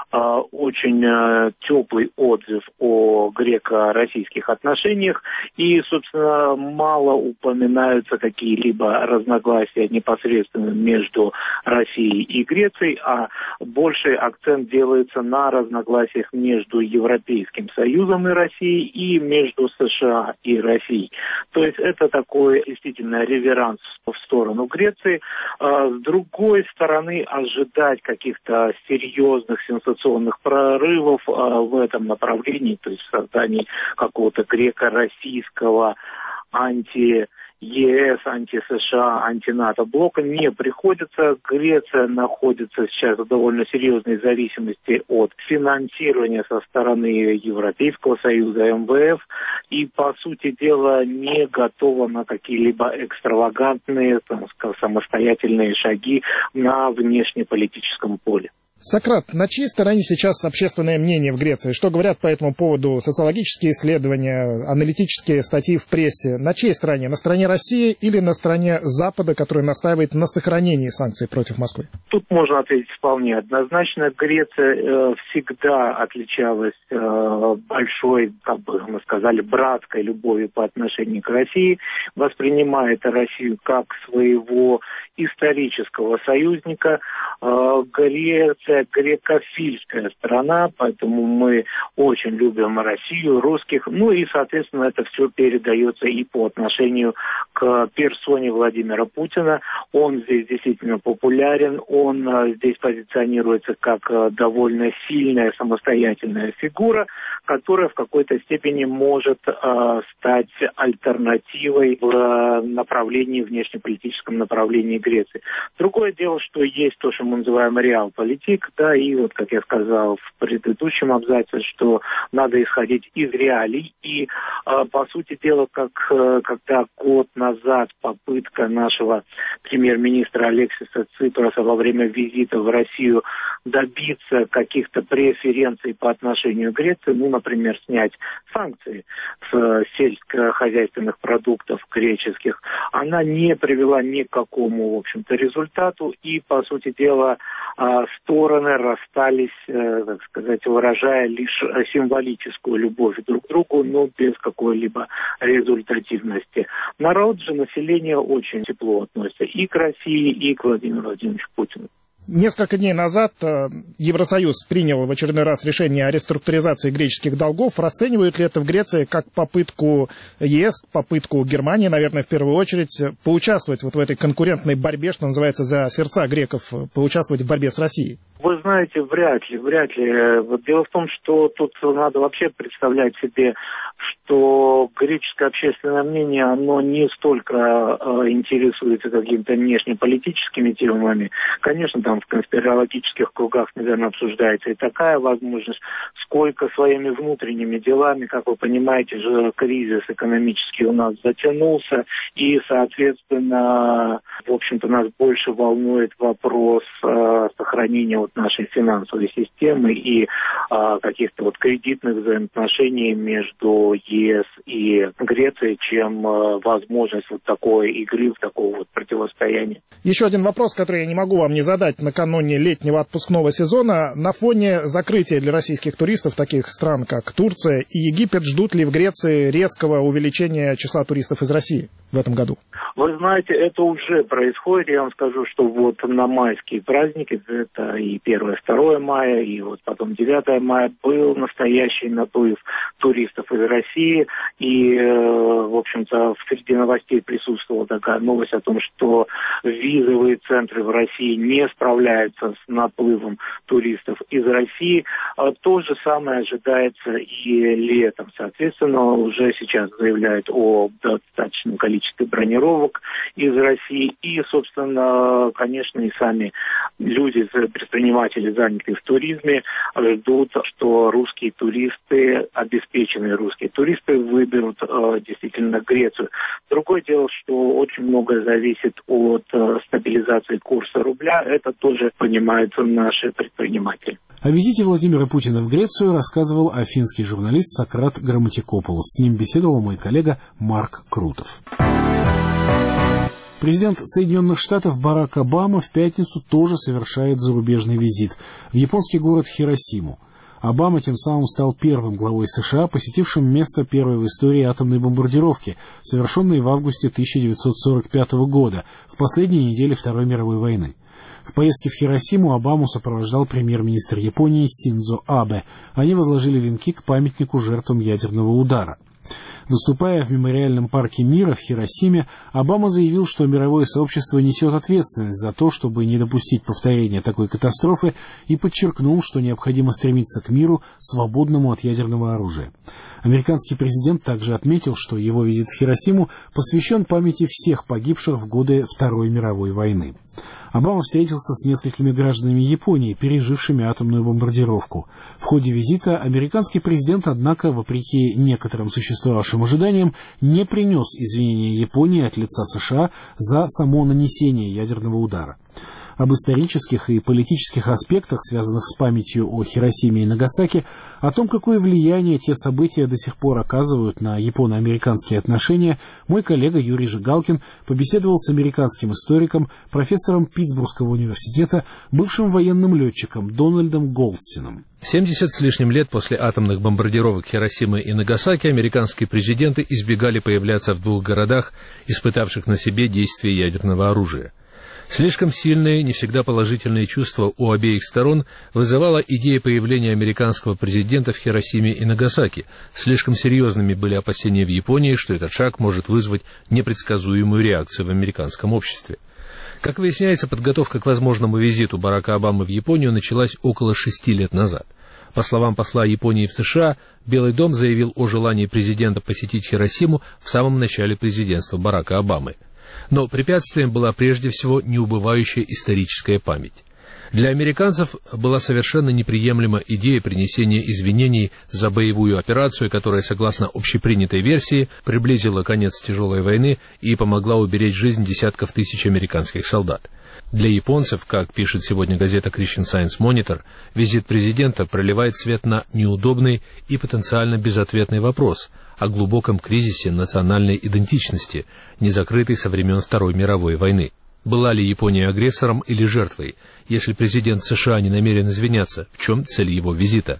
очень теплый отзыв о греко-российских отношениях, и, собственно, мало упоминаются какие-либо разногласия непосредственно между Россией и Грецией, а больший акцент делается на разногласиях между Европейским Союзом и Россией и между США и Россией. То есть это такой действительно реверанс в сторону Греции. С другой стороны, ожидать каких-то серьезных сенсационных прорывов в этом направлении, то есть в создании какого-то греко-российского анти ЕС, анти-США, анти-НАТО блока не приходится. Греция находится сейчас в довольно серьезной зависимости от финансирования со стороны Европейского Союза, эм вэ эф, и, по сути дела, не готова на какие-либо экстравагантные, там, самостоятельные шаги на внешнеполитическом поле. Сократ, на чьей стороне сейчас общественное мнение в Греции? Что говорят по этому поводу социологические исследования, аналитические статьи в прессе? На чьей стороне? На стороне России или на стороне Запада, который настаивает на сохранении санкций против Москвы? Тут можно ответить вполне однозначно. Греция э, всегда отличалась э, большой, как бы мы сказали, братской любовью по отношению к России, воспринимает Россию как своего исторического союзника. Э, Греция грекофильская страна, поэтому мы очень любим Россию, русских, ну и, соответственно, это все передается и по отношению к персоне Владимира Путина. Он здесь действительно популярен, он здесь позиционируется как довольно сильная самостоятельная фигура, которая в какой-то степени может э, стать альтернативой в направлении, внешнеполитическом направлении Греции. Другое дело, что есть то, что мы называем реалполитик, да, и вот, как я сказал в предыдущем абзаце, что надо исходить из реалий, и, э, по сути дела, как э, когда год назад попытка нашего премьер-министра Алексиса Ципроса во время визита в Россию добиться каких-то преференций по отношению к Греции, ну, например, снять санкции с сельскохозяйственных продуктов греческих, она не привела ни к какому, в общем-то, результату, и, по сути дела, стороны расстались, так сказать, выражая лишь символическую любовь друг к другу, но без какой-либо результативности. Народ же, население очень тепло относится и к России, и к Владимиру Владимировичу Путину. Несколько дней назад Евросоюз принял в очередной раз решение о реструктуризации греческих долгов. Расценивают ли это в Греции как попытку ЕС, попытку Германии, наверное, в первую очередь, поучаствовать вот в этой конкурентной борьбе, что называется, за сердца греков, поучаствовать в борьбе с Россией? Вы знаете, вряд ли, вряд ли. Вот дело в том, что тут надо вообще представлять себе, что греческое общественное мнение, оно не столько э, интересуется какими-то внешнеполитическими темами. Конечно, там в конспирологических кругах, наверное, обсуждается и такая возможность, сколько своими внутренними делами. Как вы понимаете, же кризис экономический у нас затянулся, и, соответственно, в общем-то, нас больше волнует вопрос э, сохранения вот нашей финансовой системы и а, каких-то вот кредитных взаимоотношений между ЕС и Грецией, чем а, возможность вот такой игры, такого вот противостояния. Еще один вопрос, который я не могу вам не задать накануне летнего отпускного сезона. На фоне закрытия для российских туристов таких стран, как Турция и Египет, ждут ли в Греции резкого увеличения числа туристов из России в этом году? Вы знаете, это уже происходит. Я вам скажу, что вот на майские праздники, это и первое, второе мая, и вот потом девятое мая, был настоящий наплыв туристов из России. И, в общем-то, среди новостей присутствовала такая новость о том, что визовые центры в России не справляются с наплывом туристов из России. То же самое ожидается и летом. Соответственно, уже сейчас заявляют о достаточном количестве значит, и бронировок из России, и, собственно, конечно, и сами люди, предприниматели, занятые в туризме, ждут, что русские туристы, обеспеченные русские туристы, выберут э, действительно Грецию. Другое дело, что очень многое зависит от э, стабилизации курса рубля. Это тоже понимают наши предприниматели. О визите Владимира Путина в Грецию рассказывал афинский журналист Сократ Грамматикопулос. С ним беседовал мой коллега Марк Крутов. Президент Соединенных Штатов Барак Обама в пятницу тоже совершает зарубежный визит в японский город Хиросиму. Обама тем самым стал первым главой США, посетившим место первой в истории атомной бомбардировки, совершенной в августе тысяча девятьсот сорок пятого года, в последней неделе Второй мировой войны. В поездке в Хиросиму Обаму сопровождал премьер-министр Японии Синдзо Абе. Они возложили венки к памятнику жертвам ядерного удара. Выступая в мемориальном парке мира в Хиросиме, Обама заявил, что мировое сообщество несет ответственность за то, чтобы не допустить повторения такой катастрофы, и подчеркнул, что необходимо стремиться к миру, свободному от ядерного оружия. Американский президент также отметил, что его визит в Хиросиму посвящен памяти всех погибших в годы Второй мировой войны. Обама встретился с несколькими гражданами Японии, пережившими атомную бомбардировку. В ходе визита американский президент, однако, вопреки некоторым существовавшим ожиданиям, не принес извинения Японии от лица США за само нанесение ядерного удара. Об исторических и политических аспектах, связанных с памятью о Хиросиме и Нагасаки, о том, какое влияние те события до сих пор оказывают на японо-американские отношения, мой коллега Юрий Жигалкин побеседовал с американским историком, профессором Питтсбургского университета, бывшим военным летчиком Дональдом Голдстином. семьдесят с лишним лет после атомных бомбардировок Хиросимы и Нагасаки американские президенты избегали появляться в двух городах, испытавших на себе действие ядерного оружия. Слишком сильные, не всегда положительные чувства у обеих сторон вызывала идея появления американского президента в Хиросиме и Нагасаки. Слишком серьезными были опасения в Японии, что этот шаг может вызвать непредсказуемую реакцию в американском обществе. Как выясняется, подготовка к возможному визиту Барака Обамы в Японию началась около шести лет назад. По словам посла Японии в США, Белый дом заявил о желании президента посетить Хиросиму в самом начале президентства Барака Обамы. Но препятствием была прежде всего неубывающая историческая память. Для американцев была совершенно неприемлема идея принесения извинений за боевую операцию, которая, согласно общепринятой версии, приблизила конец тяжелой войны и помогла уберечь жизнь десятков тысяч американских солдат. Для японцев, как пишет сегодня газета Christian Science Monitor, визит президента проливает свет на неудобный и потенциально безответный вопрос о глубоком кризисе национальной идентичности, не закрытый со времен Второй мировой войны. Была ли Япония агрессором или жертвой? Если президент США не намерен извиняться, в чем цель его визита?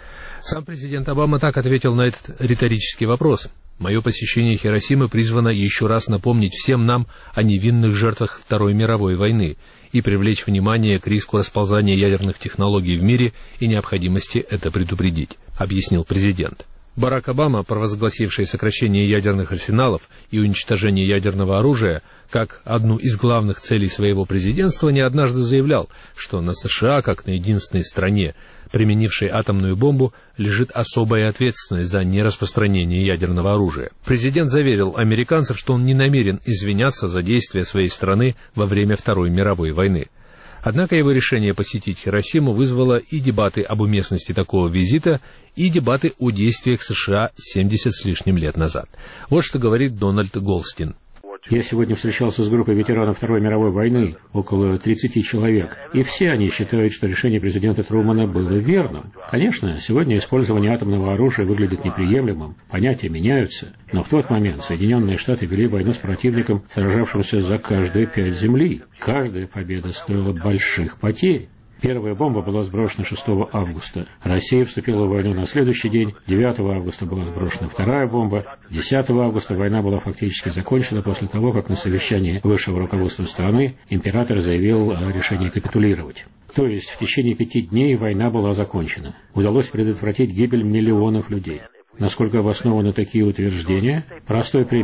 Сам президент Обама так ответил на этот риторический вопрос. «Мое посещение Хиросимы призвано еще раз напомнить всем нам о невинных жертвах Второй мировой войны и привлечь внимание к риску расползания ядерных технологий в мире и необходимости это предупредить», объяснил президент. Барак Обама, провозгласивший сокращение ядерных арсеналов и уничтожение ядерного оружия как одну из главных целей своего президентства, не однажды заявлял, что на США, как на единственной стране, применившей атомную бомбу, лежит особая ответственность за нераспространение ядерного оружия. Президент заверил американцев, что он не намерен извиняться за действия своей страны во время Второй мировой войны. Однако его решение посетить Хиросиму вызвало и дебаты об уместности такого визита, и дебаты о действиях США семьдесят с лишним лет назад. Вот что говорит Дональд Голдстин. Я сегодня встречался с группой ветеранов Второй мировой войны, около тридцати человек, и все они считают, что решение президента Трумана было верным. Конечно, сегодня использование атомного оружия выглядит неприемлемым, понятия меняются, но в тот момент Соединенные Штаты вели войну с противником, сражавшимся за каждые пять земли. Каждая победа стоила больших потерь. Первая бомба была сброшена шестого августа. Россия вступила в войну на следующий день. девятого августа была сброшена вторая бомба. десятого августа война была фактически закончена после того, как на совещании высшего руководства страны император заявил о решении капитулировать. То есть в течение пяти дней война была закончена. Удалось предотвратить гибель миллионов людей. Насколько обоснованы такие утверждения? Простой пример.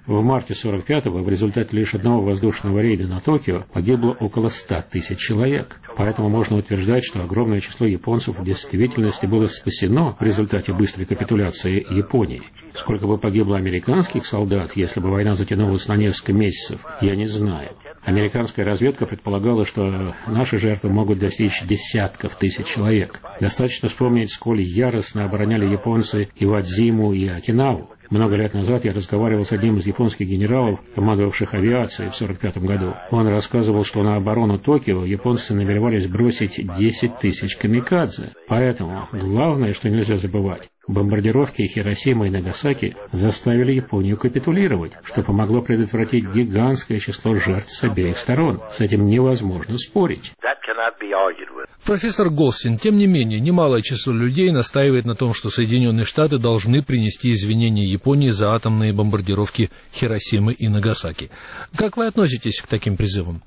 В марте сорок пятого в результате лишь одного воздушного рейда на Токио погибло около ста тысяч человек. Поэтому можно утверждать, что огромное число японцев в действительности было спасено в результате быстрой капитуляции Японии. Сколько бы погибло американских солдат, если бы война затянулась на несколько месяцев, я не знаю. Американская разведка предполагала, что наши жертвы могут достичь десятков тысяч человек. Достаточно вспомнить, сколь яростно обороняли японцы Ивадзиму и Окинаву. Много лет назад я разговаривал с одним из японских генералов, командовавших авиацией в сорок пятом году. Он рассказывал, что на оборону Токио японцы намеревались бросить десять тысяч камикадзе. Поэтому главное, что нельзя забывать, бомбардировки Хиросимы и Нагасаки заставили Японию капитулировать, что помогло предотвратить гигантское число жертв с обеих сторон. С этим невозможно спорить. Профессор Голстин, тем не менее, немалое число людей настаивает на том, что Соединенные Штаты должны принести извинения Японии за атомные бомбардировки Хиросимы и Нагасаки. Как вы относитесь к таким призывам?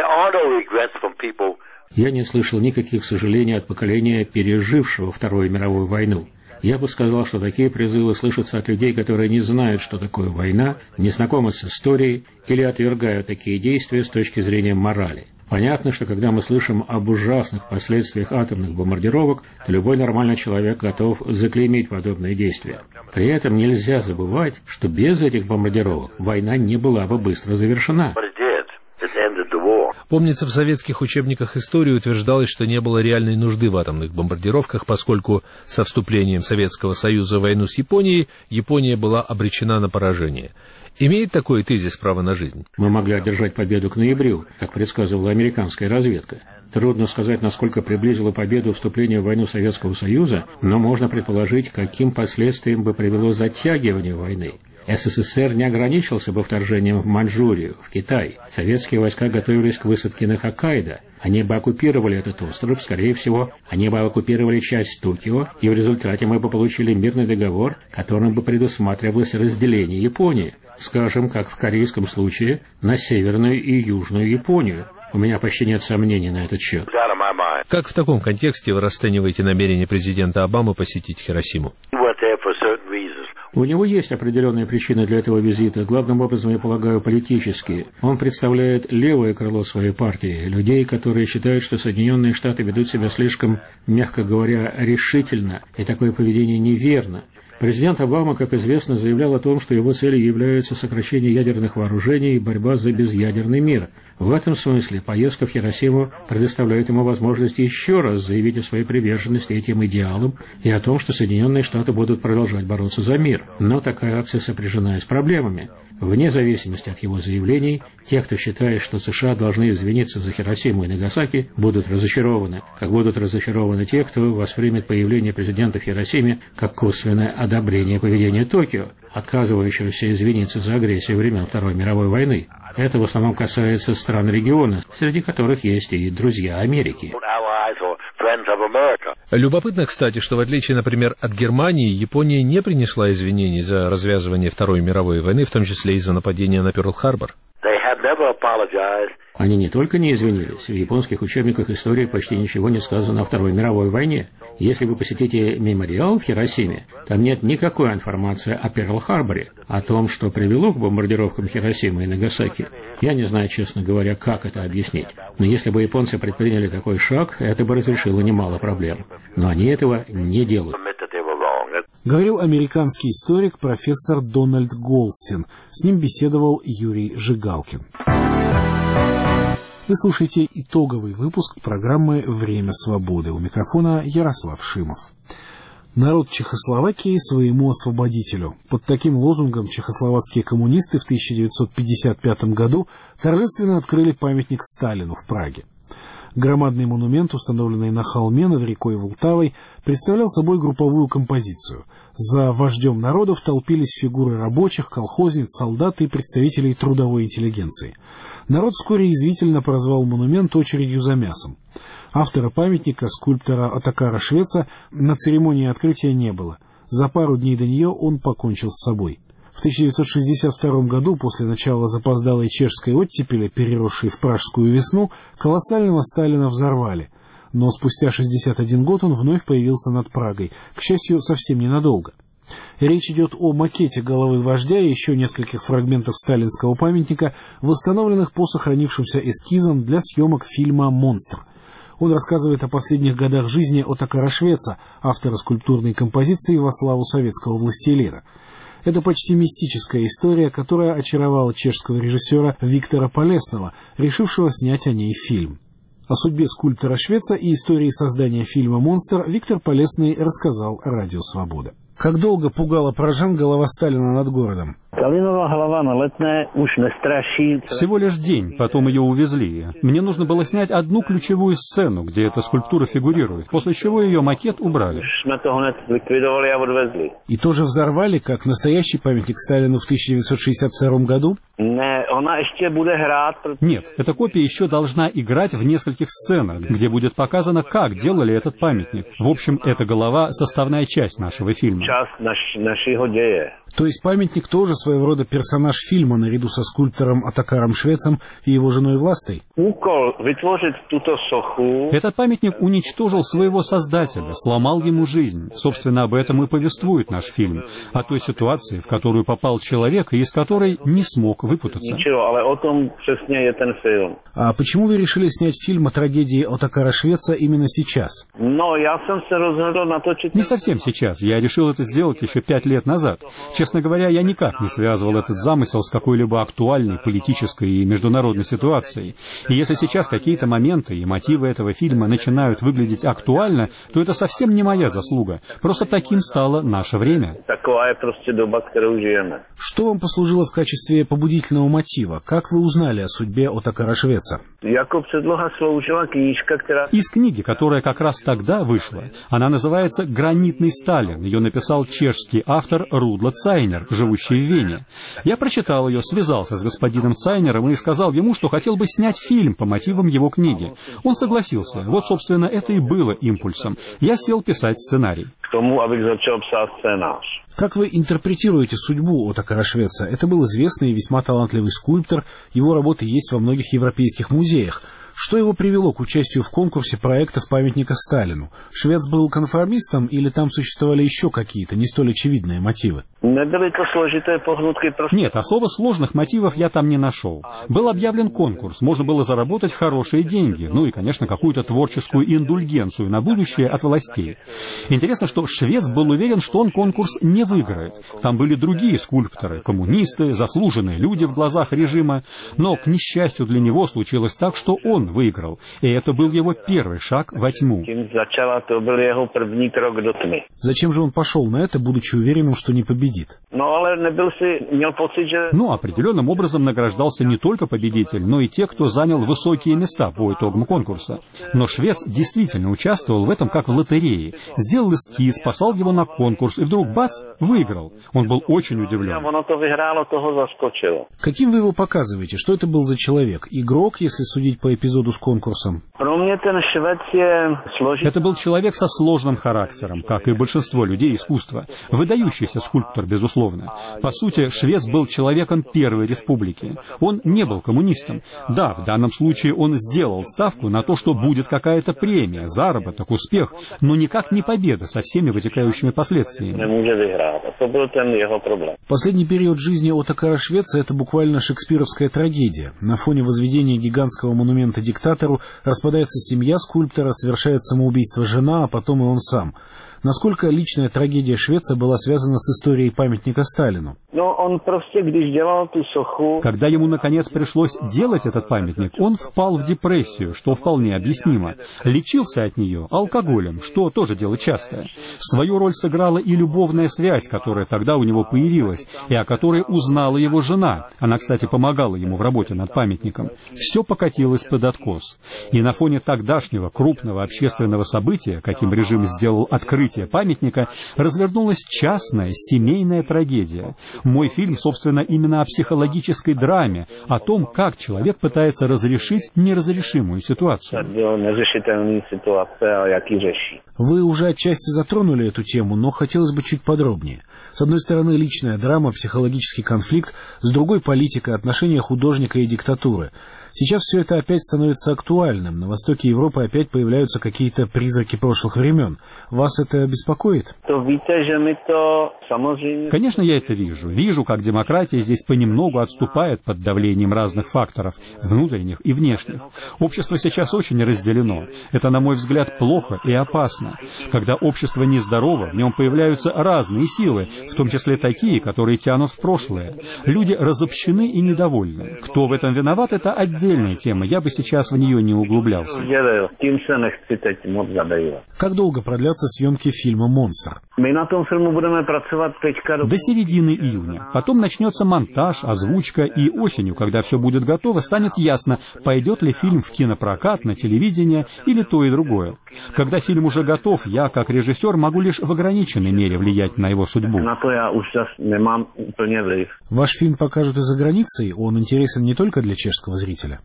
Я не слышал никаких сожалений от поколения, пережившего Вторую мировую войну. Я бы сказал, что такие призывы слышатся от людей, которые не знают, что такое война, не знакомы с историей или отвергают такие действия с точки зрения морали. Понятно, что когда мы слышим об ужасных последствиях атомных бомбардировок, то любой нормальный человек готов заклеймить подобные действия. При этом нельзя забывать, что без этих бомбардировок война не была бы быстро завершена. Помнится, в советских учебниках истории утверждалось, что не было реальной нужды в атомных бомбардировках, поскольку со вступлением Советского Союза в войну с Японией Япония была обречена на поражение. Имеет такой тезис право на жизнь? Мы могли одержать победу к ноябрю, как предсказывала американская разведка. Трудно сказать, насколько приблизило победу вступление в войну Советского Союза, но можно предположить, каким последствиям бы привело затягивание войны. СССР не ограничился бы вторжением в Маньчжурию, в Китай. Советские войска готовились к высадке на Хоккайдо. Они бы оккупировали этот остров, скорее всего, они бы оккупировали часть Токио, и в результате мы бы получили мирный договор, которым бы предусматривалось разделение Японии, скажем, как в корейском случае, на Северную и Южную Японию. У меня почти нет сомнений на этот счет. Как в таком контексте вы расцениваете намерение президента Обамы посетить Хиросиму? У него есть определенные причины для этого визита, главным образом, я полагаю, политические. Он представляет левое крыло своей партии, людей, которые считают, что Соединенные Штаты ведут себя слишком, мягко говоря, решительно, и такое поведение неверно. Президент Обама, как известно, заявлял о том, что его целью является сокращение ядерных вооружений и борьба за безъядерный мир. В этом смысле поездка в Хиросиму предоставляет ему возможность еще раз заявить о своей приверженности этим идеалам и о том, что Соединенные Штаты будут продолжать бороться за мир. Но такая акция сопряжена с проблемами. Вне зависимости от его заявлений, те, кто считает, что США должны извиниться за Хиросиму и Нагасаки, будут разочарованы, как будут разочарованы те, кто воспримет появление президента в Хиросиме как косвенное одобрение поведения Токио, отказывающегося извиниться за агрессию времен Второй мировой войны. Это в основном касается стран региона, среди которых есть и друзья Америки. Любопытно, кстати, что в отличие, например, от Германии, Япония не принесла извинений за развязывание Второй мировой войны, в том числе из-за нападения на Пёрл-Харбор. Они не только не извинились, в японских учебниках истории почти ничего не сказано о Второй мировой войне. Если вы посетите мемориал в Хиросиме, там нет никакой информации о Пёрл-Харборе, о том, что привело к бомбардировкам Хиросимы и Нагасаки. Я не знаю, честно говоря, как это объяснить. Но если бы японцы предприняли такой шаг, это бы разрешило немало проблем. Но они этого не делают. Говорил американский историк профессор Дональд Голстин. С ним беседовал Юрий Жигалкин. Вы слушаете итоговый выпуск программы «Время свободы». У микрофона Ярослав Шимов. Народ Чехословакии своему освободителю. Под таким лозунгом чехословацкие коммунисты в тысяча девятьсот пятьдесят пятом году торжественно открыли памятник Сталину в Праге. Громадный монумент, установленный на холме над рекой Волтавой, представлял собой групповую композицию. За вождем народов толпились фигуры рабочих, колхозниц, солдат и представителей трудовой интеллигенции. Народ вскоре язвительно прозвал монумент очередью за мясом. Автора памятника, скульптора Отакара Швеца, на церемонии открытия не было. За пару дней до нее он покончил с собой. В тысяча девятьсот шестьдесят втором году, после начала запоздалой чешской оттепели, переросшей в пражскую весну, колоссального Сталина взорвали. Но спустя шестьдесят один год он вновь появился над Прагой, к счастью, совсем ненадолго. Речь идет о макете головы вождя и еще нескольких фрагментов сталинского памятника, восстановленных по сохранившимся эскизам для съемок фильма «Монстр». Он рассказывает о последних годах жизни Отакара Швеца, автора скульптурной композиции во славу советского властелина. Это почти мистическая история, которая очаровала чешского режиссера Виктора Полесного, решившего снять о ней фильм. О судьбе скульптора Швеца и истории создания фильма «Монстр» Виктор Полесный рассказал Радио Свобода. Как долго пугала поражан голова Сталина над городом? Всего лишь день, потом ее увезли. Мне нужно было снять одну ключевую сцену, где эта скульптура фигурирует, после чего ее макет убрали. И тоже взорвали, как настоящий памятник Сталину в тысяча девятьсот шестьдесят втором году? Нет, эта копия еще должна играть в нескольких сценах, где будет показано, как делали этот памятник. В общем, эта голова — составная часть нашего фильма. То есть памятник тоже своего рода персонаж фильма, наряду со скульптором Отакаром Швецем и его женой Властой? Этот памятник уничтожил своего создателя, сломал ему жизнь. Собственно, об этом и повествует наш фильм. О той ситуации, в которую попал человек, и из которой не смог выпутаться. А почему вы решили снять фильм о трагедии Отакара Швеца именно сейчас? Не совсем сейчас. Я решил это сделать еще пять лет назад. Честно говоря, я никак не связывал этот замысел с какой-либо актуальной политической и международной ситуацией. И если сейчас какие-то моменты и мотивы этого фильма начинают выглядеть актуально, то это совсем не моя заслуга. Просто таким стало наше время. Что вам послужило в качестве побудительного мотива? Как вы узнали о судьбе Отакара Швеца? Из книги, которая как раз тогда вышла. Она называется «Гранитный Сталин». Ее написал чешский автор Рудло Цайнер, живущий в Вене. Я прочитал ее, связался с господином Цайнером и сказал ему, что хотел бы снять фильм по мотивам его книги. Он согласился. Вот, собственно, это и было импульсом. Я сел писать сценарий. Как вы интерпретируете судьбу Отакара Швеца? Это был известный и весьма талантливый скульптор. Его работы есть во многих европейских музеях. Что его привело к участию в конкурсе проектов памятника Сталину? Швец был конформистом или там существовали еще какие-то не столь очевидные мотивы? Нет, особо сложных мотивов я там не нашел. Был объявлен конкурс, можно было заработать хорошие деньги, ну и, конечно, какую-то творческую индульгенцию на будущее от властей. Интересно, что Швец был уверен, что он конкурс не выиграет. Там были другие скульпторы, коммунисты, заслуженные люди в глазах режима, но, к несчастью для него, случилось так, что он выиграл, и это был его первый шаг во тьму. Зачем же он пошел на это, будучи уверенным, что не победит? Ну, определенным образом награждался не только победитель, но и те, кто занял высокие места по итогам конкурса. Но Швец действительно участвовал в этом как в лотерее. Сделал эскиз, послал его на конкурс, и вдруг, бац, выиграл. Он был очень удивлен. Каким вы его показываете? Что это был за человек? Игрок, если судить по эпизоду с конкурсом? Это был человек со сложным характером, как и большинство людей искусства. Выдающийся скульптор, безусловно. По сути, Швец был человеком Первой Республики. Он не был коммунистом. Да, в данном случае он сделал ставку на то, что будет какая-то премия, заработок, успех, но никак не победа со всеми вытекающими последствиями. Последний период жизни Отакара Швеца — это буквально шекспировская трагедия. На фоне возведения гигантского монумента диктатору распадается семья скульптора, совершает самоубийство жена, а потом и он сам. Насколько личная трагедия Швеца была связана с историей памятника Сталину? Когда ему, наконец, пришлось делать этот памятник, он впал в депрессию, что вполне объяснимо. Лечился от нее алкоголем, что тоже дело частое. Свою роль сыграла и любовная связь, которая тогда у него появилась, и о которой узнала его жена. Она, кстати, помогала ему в работе над памятником. Все покатилось под откос. И на фоне тогдашнего крупного общественного события, каким режим сделал открытие памятника, развернулась частная семейная трагедия. Мой фильм, собственно, именно о психологической драме, о том, как человек пытается разрешить неразрешимую ситуацию. Вы уже отчасти затронули эту тему, но хотелось бы чуть подробнее. С одной стороны, личная драма, психологический конфликт, с другой — политика, отношения художника и диктатуры. Сейчас все это опять становится актуальным. На востоке Европы опять появляются какие-то призраки прошлых времен. Вас это это беспокоит? Конечно, я это вижу. Вижу, как демократия здесь понемногу отступает под давлением разных факторов, внутренних и внешних. Общество сейчас очень разделено. Это, на мой взгляд, плохо и опасно. Когда общество нездорово, в нем появляются разные силы, в том числе такие, которые тянут в прошлое. Люди разобщены и недовольны. Кто в этом виноват, это отдельная тема. Я бы сейчас в нее не углублялся. Как долго продлятся съемки фильма «Монстр»? До середины июня. Потом начнется монтаж, озвучка, и осенью, когда все будет готово, станет ясно, пойдет ли фильм в кинопрокат, на телевидение или то и другое. Когда фильм уже готов, я, как режиссер, могу лишь в ограниченной мере влиять на его судьбу. Ваш фильм покажут и за границей? Он интересен не только для чешского зрителя?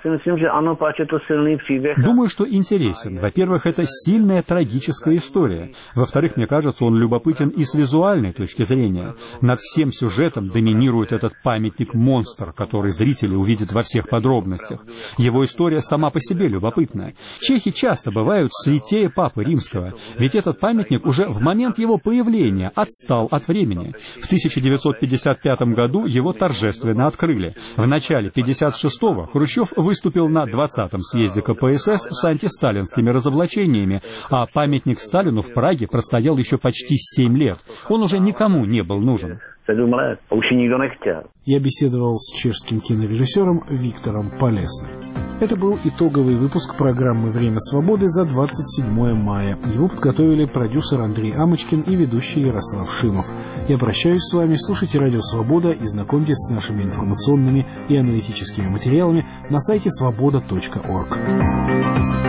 Думаю, что интересен. Во-первых, это сильная трагическая история. Во-вторых, мне кажется, он любопытен и с визуальной точки зрения. Над всем сюжетом доминирует этот памятник-монстр, который зрители увидят во всех подробностях. Его история сама по себе любопытная. Чехи часто бывают святее Папы Римского, ведь этот памятник уже в момент его появления отстал от времени. В тысяча девятьсот пятьдесят пятом году его торжественно открыли. В начале пятьдесят шестого Хрущев выступил на двадцатом съезде ка пэ эс эс с антисталинскими разоблачениями, а памятник Сталину в Праге простоял еще почти семь лет. Он уже никому не был нужен. Я беседовал с чешским кинорежиссером Виктором Полесным. Это был итоговый выпуск программы «Время свободы» за двадцать седьмое мая. Его подготовили продюсер Андрей Амочкин и ведущий Ярослав Шимов. Я прощаюсь с вами. Слушайте «Радио Свобода» и знакомьтесь с нашими информационными и аналитическими материалами на сайте свобода точка орг.